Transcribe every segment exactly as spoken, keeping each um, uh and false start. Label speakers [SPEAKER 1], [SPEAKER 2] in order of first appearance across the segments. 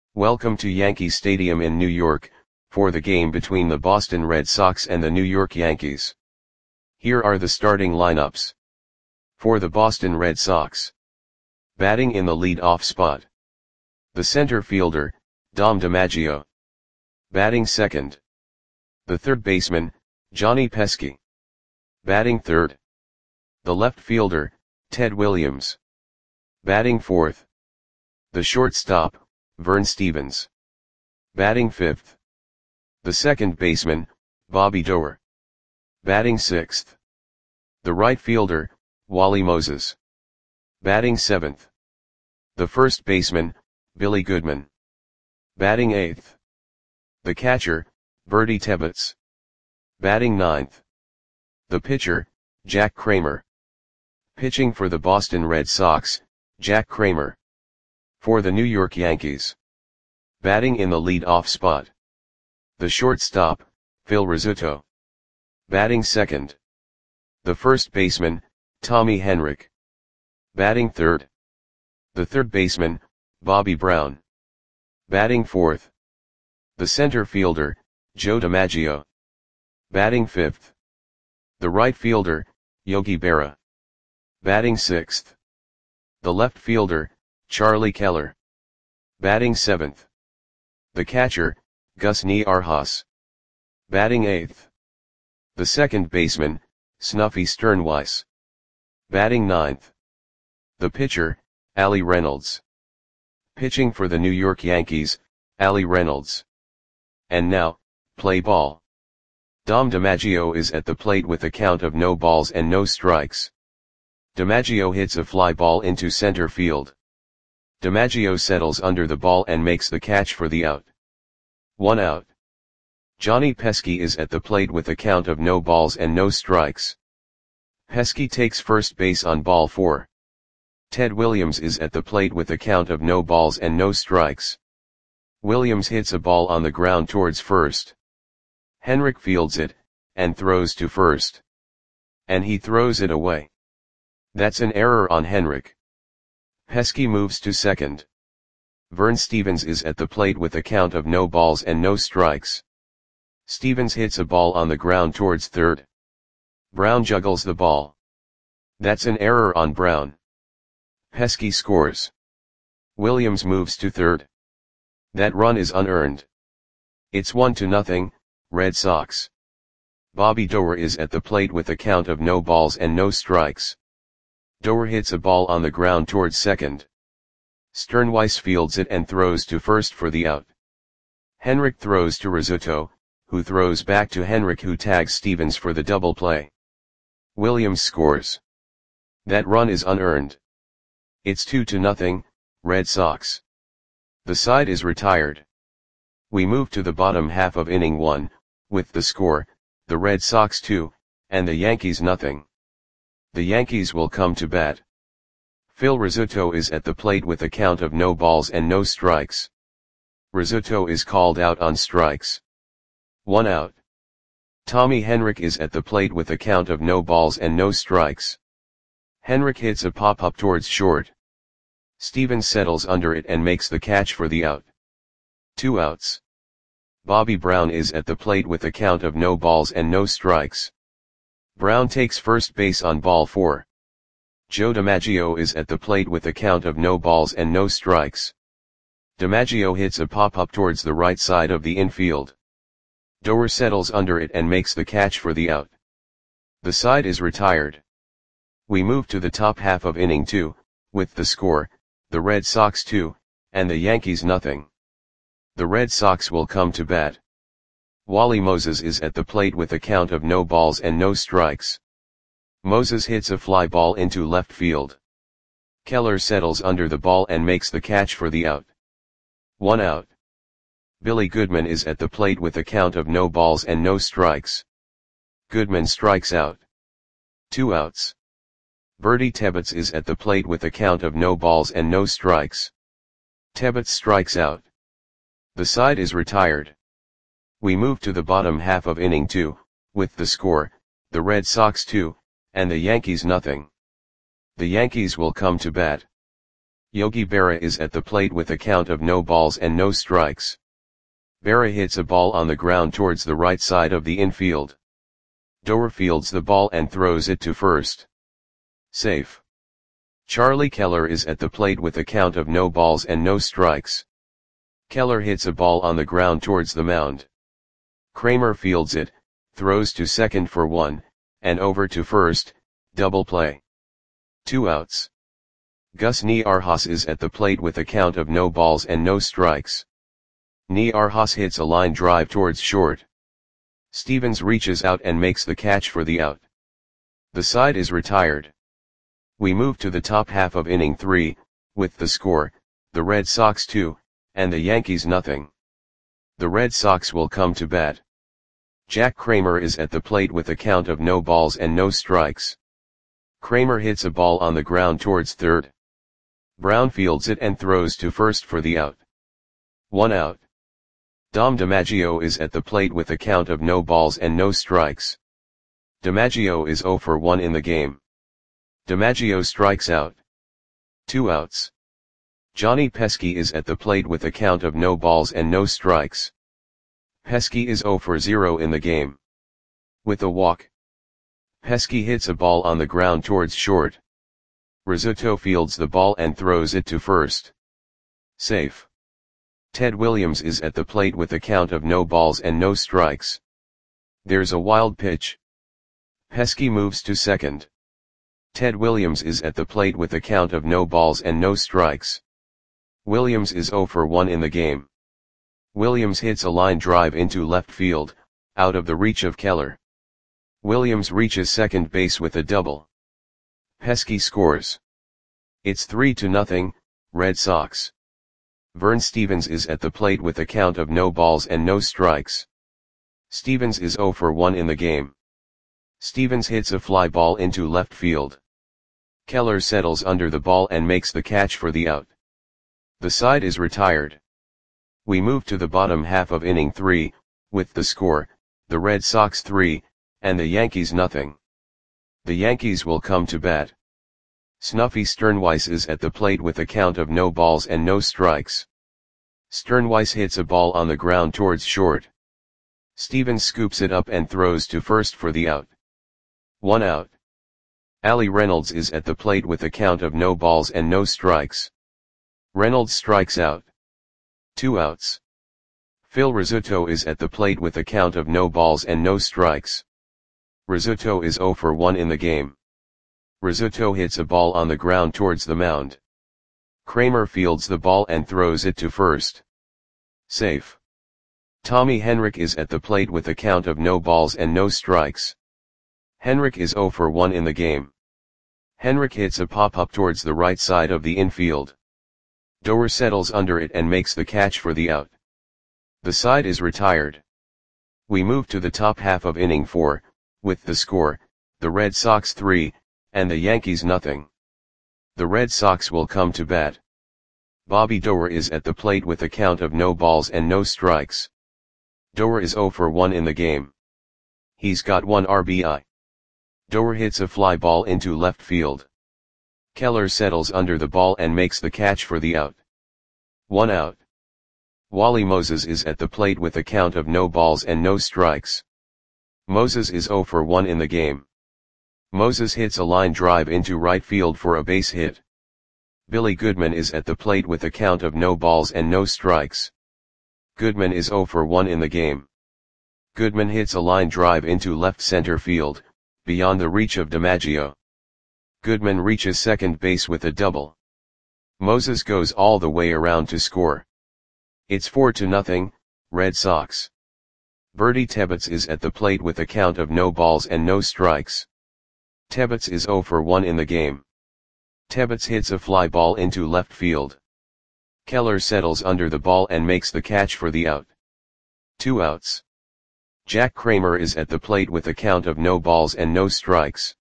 [SPEAKER 1] Welcome to Yankee Stadium in New York, for the game between the Boston Red Sox and the New York Yankees. Here are the starting lineups. For the Boston Red Sox. Batting in the lead-off spot. The center fielder, Dom DiMaggio. Batting second. The third baseman, Johnny Pesky. Batting third. The left fielder, Ted Williams. Batting fourth. The shortstop, Vern Stephens. Batting fifth. The second baseman, Bobby Doerr. Batting sixth. The right fielder, Wally Moses. Batting seventh. The first baseman, Billy Goodman. Batting eighth. The catcher, Bertie Tebbetts. Batting ninth. The pitcher, Jack Kramer. Pitching for the Boston Red Sox, Jack Kramer. For the New York Yankees. Batting in the lead-off spot. The shortstop, Phil Rizzuto. Batting second. The first baseman, Tommy Henrich. Batting third. The third baseman, Bobby Brown. Batting fourth. The center fielder, Joe DiMaggio. Batting fifth. The right fielder, Yogi Berra. Batting sixth. The left fielder, Charlie Keller. Batting seventh. The catcher, Gus Niarhas. Batting eighth. The second baseman, Snuffy Sternweiss. Batting ninth. The pitcher, Allie Reynolds. Pitching for the New York Yankees, Allie Reynolds. And now, play ball. Dom DiMaggio is at the plate with a count of no balls and no strikes. DiMaggio hits a fly ball into center field. DiMaggio settles under the ball and makes the catch for the out. One out. Johnny Pesky is at the plate with a count of no balls and no strikes. Pesky takes first base on ball four. Ted Williams is at the plate with a count of no balls and no strikes. Williams hits a ball on the ground towards first. Henrich fields it, and throws to first. And he throws it away. That's an error on Henrich. Pesky moves to second. Vern Stephens is at the plate with a count of no balls and no strikes. Stephens hits a ball on the ground towards third. Brown juggles the ball. That's an error on Brown. Pesky scores. Williams moves to third. That run is unearned. It's one to nothing, Red Sox. Bobby Doerr is at the plate with a count of no balls and no strikes. Doerr hits a ball on the ground towards second. Sternweiss fields it and throws to first for the out. Henrich throws to Rizzuto, who throws back to Henrich, who tags Stephens for the double play. Williams scores. That run is unearned. It's two to nothing, Red Sox. The side is retired. We move to the bottom half of inning one, with the score, the Red Sox two, and the Yankees nothing. The Yankees will come to bat. Phil Rizzuto is at the plate with a count of no balls and no strikes. Rizzuto is called out on strikes. One out. Tommy Henrich is at the plate with a count of no balls and no strikes. Henrich hits a pop-up towards short. Stephens settles under it and makes the catch for the out. Two outs. Bobby Brown is at the plate with a count of no balls and no strikes. Brown takes first base on ball four. Joe DiMaggio is at the plate with a count of no balls and no strikes. DiMaggio hits a pop-up towards the right side of the infield. Doerr settles under it and makes the catch for the out. The side is retired. We move to the top half of inning two, with the score, the Red Sox two, and the Yankees nothing. The Red Sox will come to bat. Wally Moses is at the plate with a count of no balls and no strikes. Moses hits a fly ball into left field. Keller settles under the ball and makes the catch for the out. One out. Billy Goodman is at the plate with a count of no balls and no strikes. Goodman strikes out. Two outs. Bertie Tebbetts is at the plate with a count of no balls and no strikes. Tebbetts strikes out. The side is retired. We move to the bottom half of inning two, with the score, the Red Sox two, and the Yankees nothing. The Yankees will come to bat. Yogi Berra is at the plate with a count of no balls and no strikes. Berra hits a ball on the ground towards the right side of the infield. Doer fields the ball and throws it to first. Safe. Charlie Keller is at the plate with a count of no balls and no strikes. Keller hits a ball on the ground towards the mound. Kramer fields it, throws to second for one, and over to first, double play. Two outs. Gus Niarchos is at the plate with a count of no balls and no strikes. Niarchos hits a line drive towards short. Stevens reaches out and makes the catch for the out. The side is retired. We move to the top half of inning three, with the score, the Red Sox two, and the Yankees nothing. The Red Sox will come to bat. Jack Kramer is at the plate with a count of no balls and no strikes. Kramer hits a ball on the ground towards third. Brown fields it and throws to first for the out. One out. Dom DiMaggio is at the plate with a count of no balls and no strikes. DiMaggio is zero for one in the game. DiMaggio strikes out. Two outs. Johnny Pesky is at the plate with a count of no balls and no strikes. Pesky is zero for zero in the game. With a walk. Pesky hits a ball on the ground towards short. Rizzuto fields the ball and throws it to first. Safe. Ted Williams is at the plate with a count of no balls and no strikes. There's a wild pitch. Pesky moves to second. Ted Williams is at the plate with a count of no balls and no strikes. Williams is zero for one in the game. Williams hits a line drive into left field, out of the reach of Keller. Williams reaches second base with a double. Pesky scores. It's three to nothing, Red Sox. Vern Stevens is at the plate with a count of no balls and no strikes. Stevens is zero for one in the game. Stevens hits a fly ball into left field. Keller settles under the ball and makes the catch for the out. The side is retired. We move to the bottom half of inning three, with the score, the Red Sox three, and the Yankees nothing. The Yankees will come to bat. Snuffy Sternweiss is at the plate with a count of no balls and no strikes. Sternweiss hits a ball on the ground towards short. Stevens scoops it up and throws to first for the out. One out. Ali Reynolds is at the plate with a count of no balls and no strikes. Reynolds strikes out. Two outs. Phil Rizzuto is at the plate with a count of no balls and no strikes. Rizzuto is zero for one in the game. Rizzuto hits a ball on the ground towards the mound. Kramer fields the ball and throws it to first. Safe. Tommy Henrich is at the plate with a count of no balls and no strikes. Henrich is zero for one in the game. Henrich hits a pop-up towards the right side of the infield. Doer settles under it and makes the catch for the out. The side is retired. We move to the top half of inning four, with the score, the Red Sox three, and the Yankees nothing. The Red Sox will come to bat. Bobby Doer is at the plate with a count of no balls and no strikes. Doer is zero for one in the game. He's got one R B I. Doer hits a fly ball into left field. Keller settles under the ball and makes the catch for the out. One out. Wally Moses is at the plate with a count of no balls and no strikes. Moses is zero for one in the game. Moses hits a line drive into right field for a base hit. Billy Goodman is at the plate with a count of no balls and no strikes. Goodman is zero for one in the game. Goodman hits a line drive into left center field, beyond the reach of DiMaggio. Goodman reaches second base with a double. Moses goes all the way around to score. It's four to nothing, Red Sox. Bertie Tebbetts is at the plate with a count of no balls and no strikes. Tebbetts is zero for one in the game. Tebbetts hits a fly ball into left field. Keller settles under the ball and makes the catch for the out. Two outs. Jack Kramer is at the plate with a count of no balls and no strikes.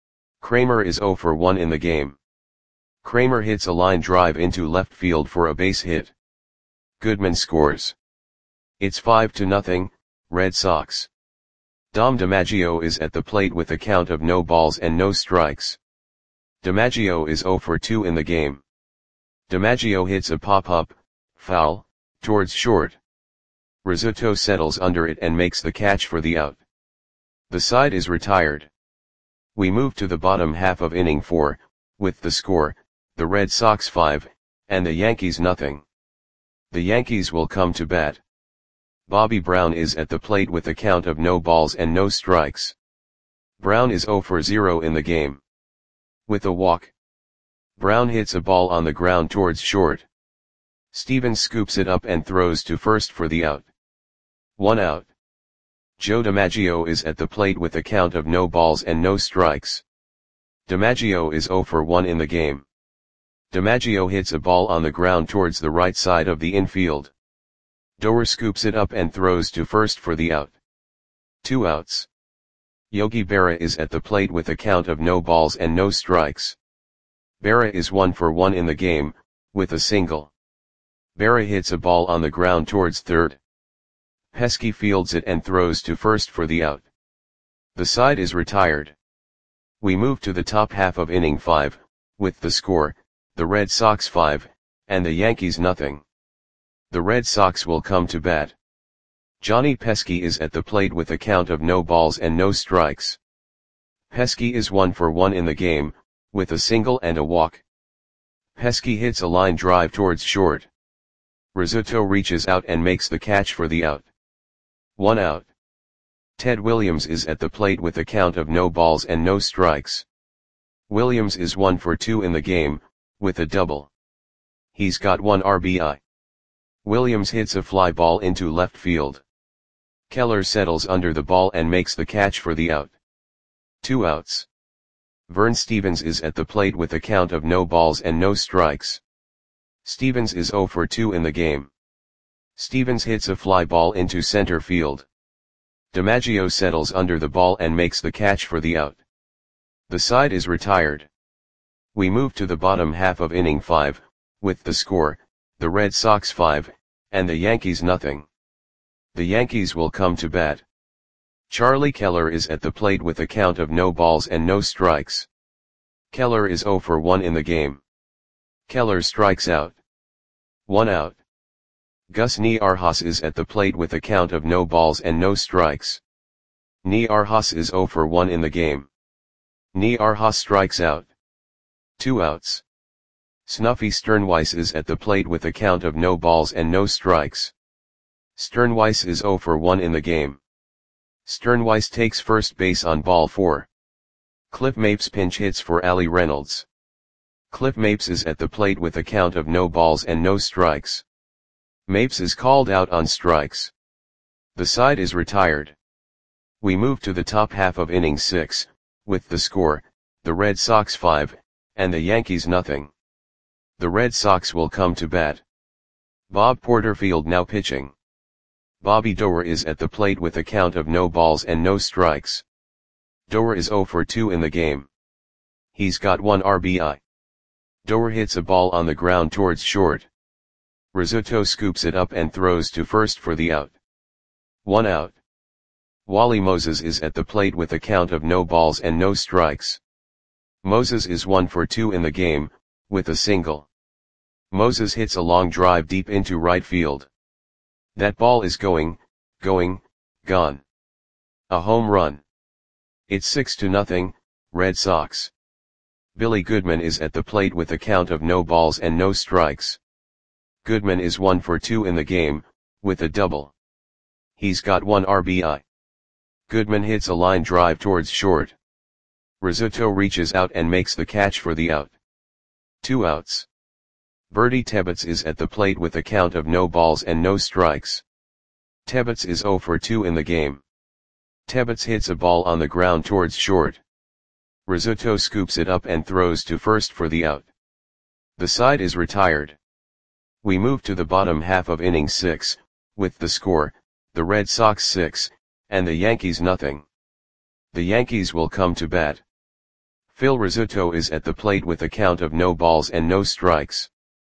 [SPEAKER 1] Kramer is zero for one in the game. Kramer hits a line drive into left field for a base hit. Goodman scores. It's five to nothing, Red Sox. Dom DiMaggio is at the plate with a count of no balls and no strikes. DiMaggio is zero for two in the game. DiMaggio hits a pop-up, foul, towards short. Rizzuto settles under it and makes the catch for the out. The side is retired. We move to the bottom half of inning four, with the score, the Red Sox five, and the Yankees nothing. The Yankees will come to bat. Bobby Brown is at the plate with a count of no balls and no strikes. Brown is zero for zero in the game. With a walk, Brown hits a ball on the ground towards short. Stevens scoops it up and throws to first for the out. One out. Joe DiMaggio is at the plate with a count of no balls and no strikes. DiMaggio is zero for one in the game. DiMaggio hits a ball on the ground towards the right side of the infield. Doer scoops it up and throws to first for the out. Two outs. Yogi Berra is at the plate with a count of no balls and no strikes. Berra is one for one in the game, with a single. Berra hits a ball on the ground towards third. Pesky fields it and throws to first for the out. The side is retired. We move to the top half of inning five, with the score, the Red Sox five, and the Yankees nothing. The Red Sox will come to bat. Johnny Pesky is at the plate with a count of no balls and no strikes. Pesky is one for one in the game, with a single and a walk. Pesky hits a line drive towards short. Rizzuto reaches out and makes the catch for the out. One out. Ted Williams is at the plate with a count of no balls and no strikes. Williams is one for two in the game, with a double. He's got one R B I. Williams hits a fly ball into left field. Keller settles under the ball and makes the catch for the out. Two outs. Vern Stevens is at the plate with a count of no balls and no strikes. Stevens is zero for two in the game. Stevens hits a fly ball into center field. DiMaggio settles under the ball and makes the catch for the out. The side is retired. We move to the bottom half of inning five, with the score, the Red Sox five, and the Yankees nothing. The Yankees will come to bat. Charlie Keller is at the plate with a count of no balls and no strikes. Keller is zero for one in the game. Keller strikes out. One out. Gus Niarchos is at the plate with a count of no balls and no strikes. Niarchos is zero for one in the game. Niarchos strikes out. Two outs. Snuffy Sternweiss is at the plate with a count of no balls and no strikes. Sternweiss is zero for one in the game. Sternweiss takes first base on ball four. Cliff Mapes pinch hits for Ali Reynolds. Cliff Mapes is at the plate with a count of no balls and no strikes. Mapes is called out on strikes. The side is retired. We move to the top half of inning six, with the score, the Red Sox five, and the Yankees nothing. The Red Sox will come to bat. Bob Porterfield now pitching. Bobby Doer is at the plate with a count of no balls and no strikes. Doer is zero for two in the game. He's got one R B I. Doer hits a ball on the ground towards short. Rizzuto scoops it up and throws to first for the out. One out. Wally Moses is at the plate with a count of no balls and no strikes. Moses is one for two in the game, with a single. Moses hits a long drive deep into right field. That ball is going, going, gone. A home run. It's six to nothing, Red Sox. Billy Goodman is at the plate with a count of no balls and no strikes. Goodman is one for two in the game, with a double. He's got one R B I. Goodman hits a line drive towards short. Rizzuto reaches out and makes the catch for the out. Two outs. Bertie Tebbetts is at the plate with a count of no balls and no strikes. Tebbetts is zero for two in the game. Tebbetts hits a ball on the ground towards short. Rizzuto scoops it up and throws to first for the out. The side is retired. We move to the bottom half of inning six, with the score, the Red Sox six, and the Yankees nothing. The Yankees will come to bat. Phil Rizzuto is at the plate with a count of no balls and no strikes.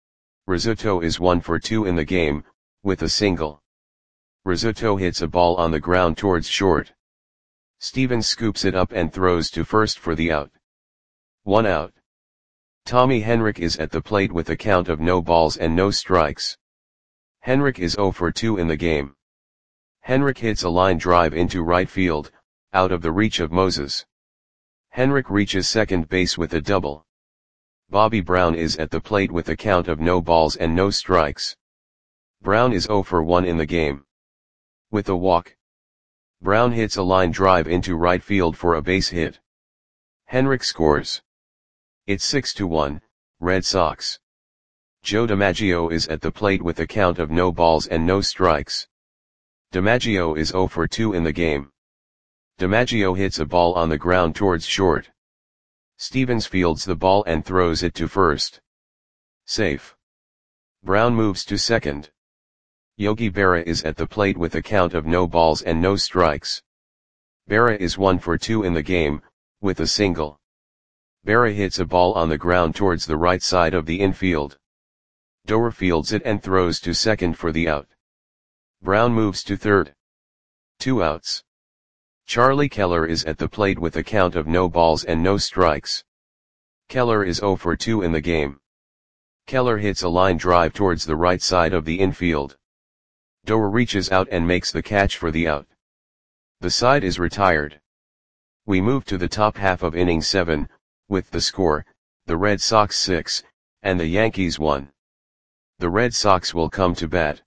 [SPEAKER 1] Rizzuto is one for two in the game, with a single. Rizzuto hits a ball on the ground towards short. Stevens scoops it up and throws to first for the out. One out. Tommy Henrich is at the plate with a count of no balls and no strikes. Henrich is zero for two in the game. Henrich hits a line drive into right field, out of the reach of Moses. Henrich reaches second base with a double. Bobby Brown is at the plate with a count of no balls and no strikes. Brown is zero for one in the game. With a walk, Brown hits a line drive into right field for a base hit. Henrich scores. It's six to one, Red Sox. Joe DiMaggio is at the plate with a count of no balls and no strikes. DiMaggio is zero for two in the game. DiMaggio hits a ball on the ground towards short. Stevens fields the ball and throws it to first. Safe. Brown moves to second. Yogi Berra is at the plate with a count of no balls and no strikes. Berra is one for two in the game, with a single. Berra hits a ball on the ground towards the right side of the infield. Doer fields it and throws to second for the out. Brown moves to third. Two outs. Charlie Keller is at the plate with a count of no balls and no strikes. Keller is zero for two in the game. Keller hits a line drive towards the right side of the infield. Doer reaches out and makes the catch for the out. The side is retired. We move to the top half of inning seven, with the score, the Red Sox six, and the Yankees one. The Red Sox will come to bat.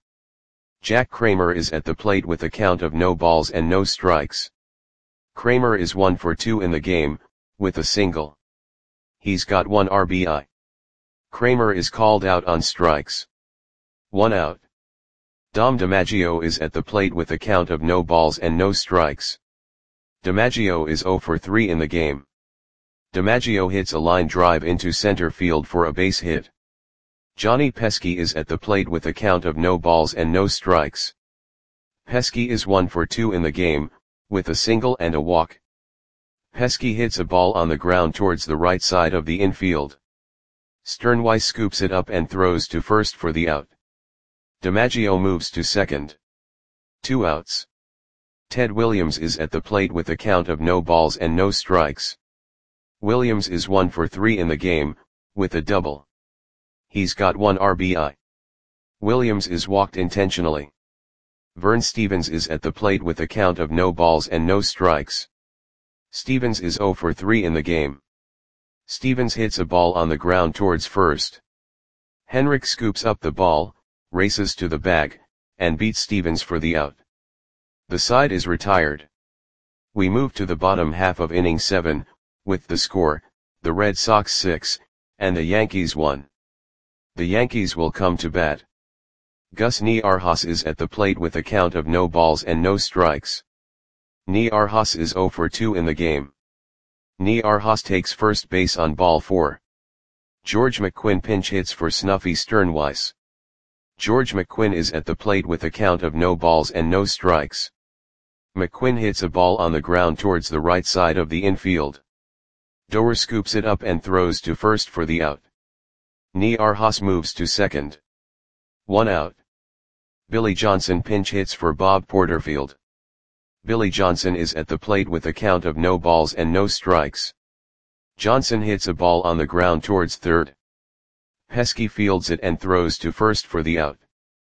[SPEAKER 1] Jack Kramer is at the plate with a count of no balls and no strikes. Kramer is one for two in the game, with a single. He's got one R B I. Kramer is called out on strikes. One out. Dom DiMaggio is at the plate with a count of no balls and no strikes. DiMaggio is zero for three in the game. DiMaggio hits a line drive into center field for a base hit. Johnny Pesky is at the plate with a count of no balls and no strikes. Pesky is one for two in the game, with a single and a walk. Pesky hits a ball on the ground towards the right side of the infield. Sternweiss scoops it up and throws to first for the out. DiMaggio moves to second. Two outs. Ted Williams is at the plate with a count of no balls and no strikes. Williams is one for three in the game, with a double. He's got one R B I. Williams is walked intentionally. Vern Stevens is at the plate with a count of no balls and no strikes. Stevens is zero for three in the game. Stevens hits a ball on the ground towards first. Henrich scoops up the ball, races to the bag, and beats Stevens for the out. The side is retired. We move to the bottom half of inning seven, with the score, the Red Sox six, and the Yankees one. The Yankees will come to bat. Gus Niarchos is at the plate with a count of no balls and no strikes. Niarchos is zero for two in the game. Niarchos takes first base on ball four. George McQuinn pinch hits for Snuffy Sternweiss. George McQuinn is at the plate with a count of no balls and no strikes. McQuinn hits a ball on the ground towards the right side of the infield. Doer scoops it up and throws to first for the out. Niarchos moves to second. One out. Billy Johnson pinch hits for Bob Porterfield. Billy Johnson is at the plate with a count of no balls and no strikes. Johnson hits a ball on the ground towards third. Pesky fields it and throws to first for the out.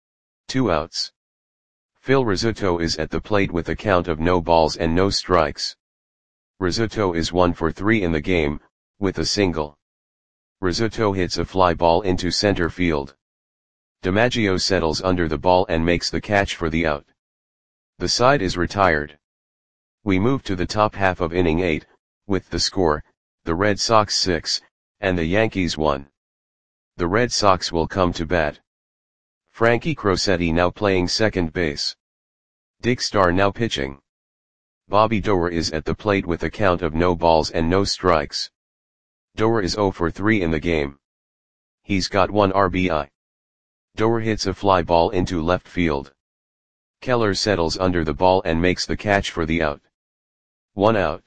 [SPEAKER 1] Two outs. Phil Rizzuto is at the plate with a count of no balls and no strikes. Rizzuto is one for three in the game, with a single. Rizzuto hits a fly ball into center field. DiMaggio settles under the ball and makes the catch for the out. The side is retired. We move to the top half of inning eight, with the score, the Red Sox six, and the Yankees one. The Red Sox will come to bat. Frankie Crosetti now playing second base. Dick Starr now pitching. Bobby Doer is at the plate with a count of no balls and no strikes. Doer is zero for three in the game. He's got one R B I. Doer hits a fly ball into left field. Keller settles under the ball and makes the catch for the out. One out.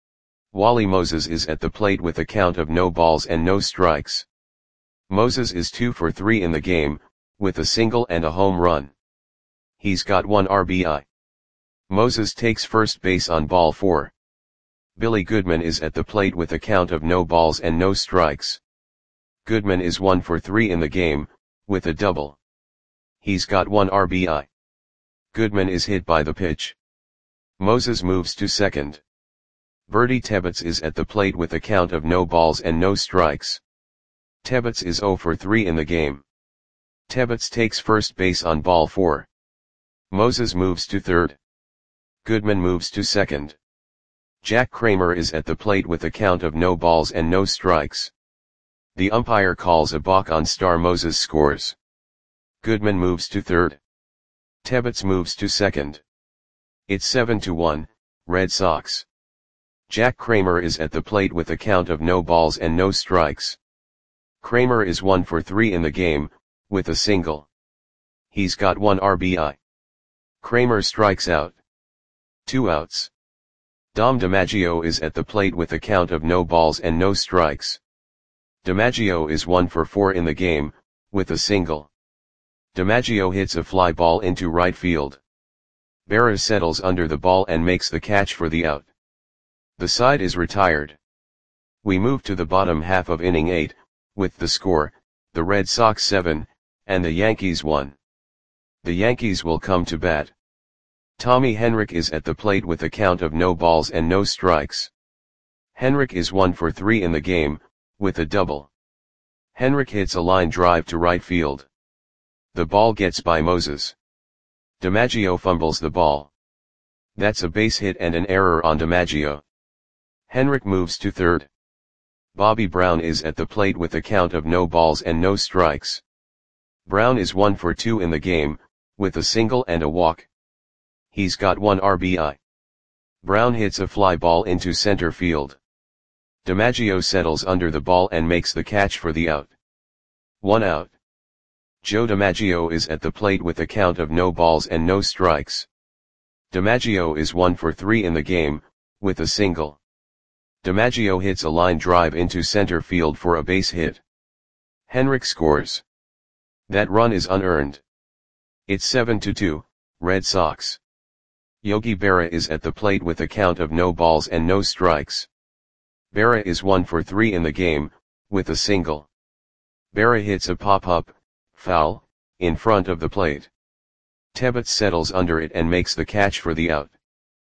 [SPEAKER 1] Wally Moses is at the plate with a count of no balls and no strikes. Moses is two for three in the game, with a single and a home run. He's got one R B I. Moses takes first base on ball four. Billy Goodman is at the plate with a count of no balls and no strikes. Goodman is one for three in the game, with a double. He's got one R B I. Goodman is hit by the pitch. Moses moves to second. Bertie Tebbets is at the plate with a count of no balls and no strikes. Tebbets is zero for three in the game. Tebbets takes first base on ball four. Moses moves to third. Goodman moves to second. Jack Kramer is at the plate with a count of no balls and no strikes. The umpire calls a balk on Star. Moses scores. Goodman moves to third. Tebbets moves to second. It's seven to one, Red Sox. Jack Kramer is at the plate with a count of no balls and no strikes. Kramer is one for three in the game, with a single. He's got one R B I. Kramer strikes out. Two outs. Dom DiMaggio is at the plate with a count of no balls and no strikes. DiMaggio is one for four in the game, with a single. DiMaggio hits a fly ball into right field. Berra settles under the ball and makes the catch for the out. The side is retired. We move to the bottom half of inning eight, with the score, the Red Sox seven, and the Yankees one. The Yankees will come to bat. Tommy Henrich is at the plate with a count of no balls and no strikes. Henrich is one for three in the game, with a double. Henrich hits a line drive to right field. The ball gets by Moses. DiMaggio fumbles the ball. That's a base hit and an error on DiMaggio. Henrich moves to third. Bobby Brown is at the plate with a count of no balls and no strikes. Brown is one for two in the game, with a single and a walk. He's got one R B I. Brown hits a fly ball into center field. DiMaggio settles under the ball and makes the catch for the out. One out. Joe DiMaggio is at the plate with a count of no balls and no strikes. DiMaggio is one for three in the game, with a single. DiMaggio hits a line drive into center field for a base hit. Henrich scores. That run is unearned. It's seven to two, Red Sox. Yogi Berra is at the plate with a count of no balls and no strikes. Berra is one for three in the game, with a single. Berra hits a pop-up, foul, in front of the plate. Tebbets settles under it and makes the catch for the out.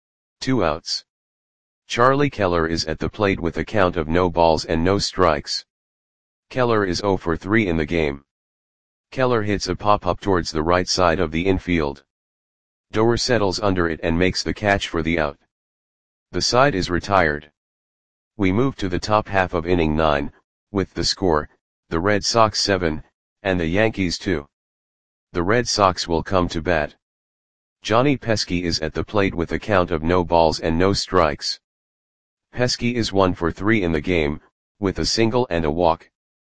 [SPEAKER 1] Two outs. Charlie Keller is at the plate with a count of no balls and no strikes. Keller is zero for three in the game. Keller hits a pop-up towards the right side of the infield. Doer settles under it and makes the catch for the out. The side is retired. We move to the top half of inning nine, with the score, the Red Sox seven, and the Yankees two. The Red Sox will come to bat. Johnny Pesky is at the plate with a count of no balls and no strikes. Pesky is one for three in the game, with a single and a walk.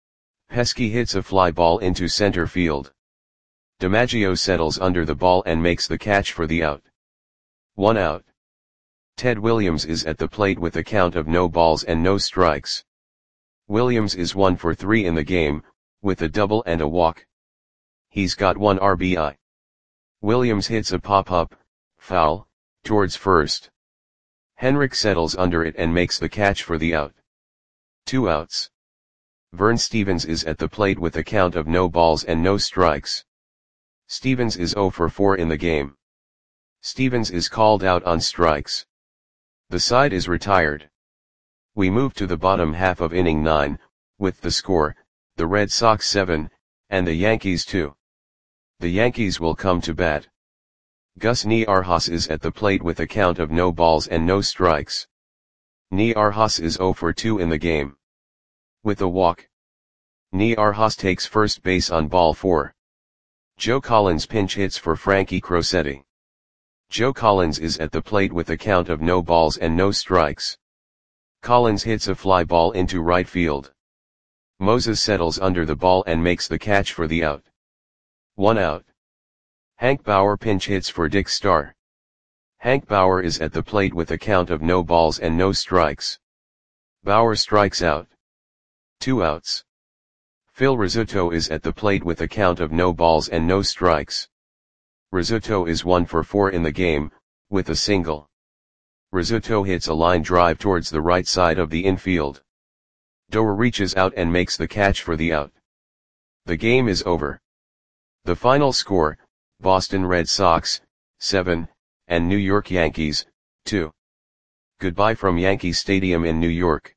[SPEAKER 1] Pesky hits a fly ball into center field. DiMaggio settles under the ball and makes the catch for the out. One out. Ted Williams is at the plate with a count of no balls and no strikes. Williams is one for three in the game, with a double and a walk. He's got one R B I. Williams hits a pop-up, foul, towards first. Henrich settles under it and makes the catch for the out. Two outs. Vern Stevens is at the plate with a count of no balls and no strikes. Stevens is zero for four in the game. Stevens is called out on strikes. The side is retired. We move to the bottom half of inning nine, with the score, the Red Sox seven, and the Yankees two. The Yankees will come to bat. Gus Niarchos is at the plate with a count of no balls and no strikes. Niarchos is zero for two in the game. With a walk. Niarchos takes first base on ball four. Joe Collins pinch hits for Frankie Crosetti. Joe Collins is at the plate with a count of no balls and no strikes. Collins hits a fly ball into right field. Moses settles under the ball and makes the catch for the out. One out. Hank Bauer pinch hits for Dick Starr. Hank Bauer is at the plate with a count of no balls and no strikes. Bauer strikes out. Two outs. Phil Rizzuto is at the plate with a count of no balls and no strikes. Rizzuto is one for four in the game, with a single. Rizzuto hits a line drive towards the right side of the infield. Doer reaches out and makes the catch for the out. The game is over. The final score, Boston Red Sox, seven, and New York Yankees, two. Goodbye from Yankee Stadium in New York.